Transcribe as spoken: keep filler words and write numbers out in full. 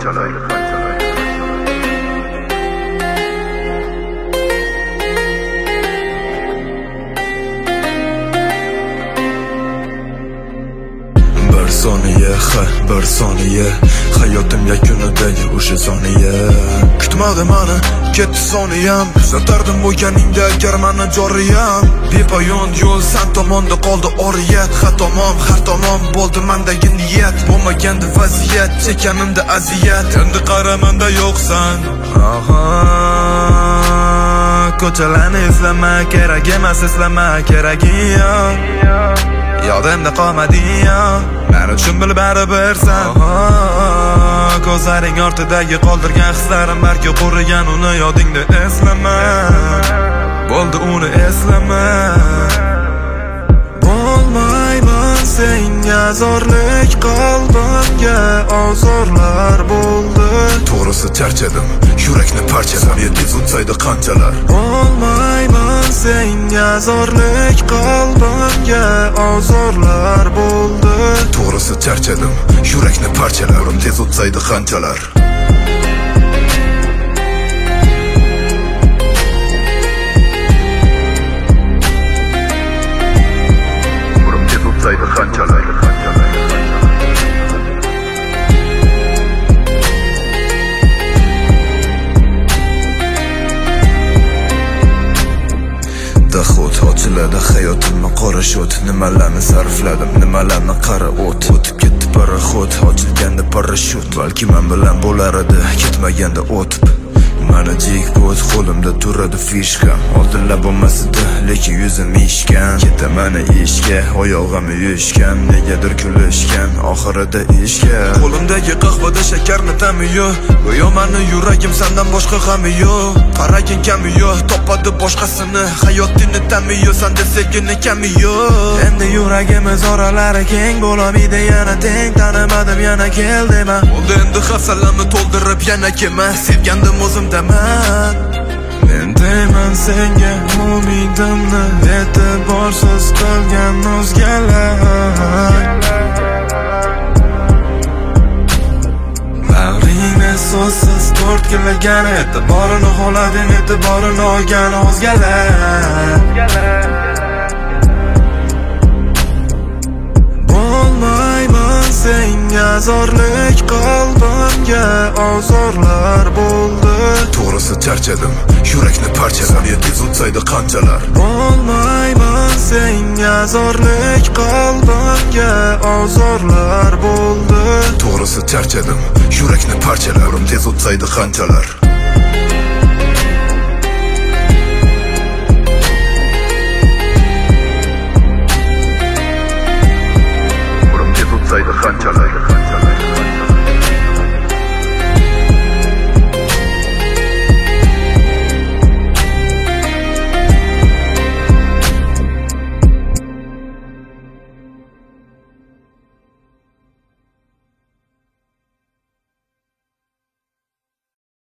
qanchalaydi bir soniye, ha, bir soniye hayotim yakunidagi o'sha soniya kutmadim ana ketdi soniyam kuzatardim bo'lganingda agar mani joriyam bepoyon yo'l san tomonda qoldi oriyat ha tomon har tomon bo'ldi mendagi niyat bo'lmagandi vaziyat chekanimda aziyat endi qaramanda yo'qsan aha ko'chalarni eslama kerak emas eslama keraging yodimda qolmading men uchun bil baribirsan ko'zlaring ortidagi qoldirgan hislarim balki qurigan uni yodingda eslama bo'ldi uni eslama bo'lmayman senga zorlik qalbimga ozorlar bo'ldi to'g'risi charchadim yurakni parchalar tez o'tsaydi qanchalar bo'lmayman senga zorlik qalbimga ozorlar bo'ldi to'g'risi charchadim yurakni parchalarim tez o'tsaydi qanchalar Dahot ochiladi hayotimni qora shot nimalarni sarfladim nimalarni qara o't o'tib ketdi parahot ochilganda parashyut balki men bilan bo'lar edi ketmaganda o'tib mana jackpot qo'limda turadi fishka oldinlab bo'lmasdi lekin yuzim ishgan ketaman ishga oyog'im uyushgan negadir kulishgan oxirida ishga qo'limdagi qahvada shakarni ta'mi yo'q go'yo meni yuragim sendan boshqa g'ami yo'q qaragin kami yo'q topadi boshqasini hayotingni ta'mi yo'q senda sevgini kami yo'q endi yuragimiz oralari keng bo'lmaydi yana teng tanimadim yana kel dema bo'ldi endi hafsalamni to'ldirib yana kelma sevgandim o'zimdaman men deyman senga umidimni e'tiborsiz qilgan o'zgalar bag'ringni so'zsiz tortkilagan e'tiborini xohlading e'tiborini olgan o'zgalar bo'lmayman senga zorlik qalbimga ozorlar bo'ldi to'g'risi charchadim yurakni parchalar tez o'tsaydi qanchalar bo'lmayman senga zorlik qalbimga ozorlar bo'ldi to'g'risi charchadim yurakni parchalarim tez o'tsaydi qanchalar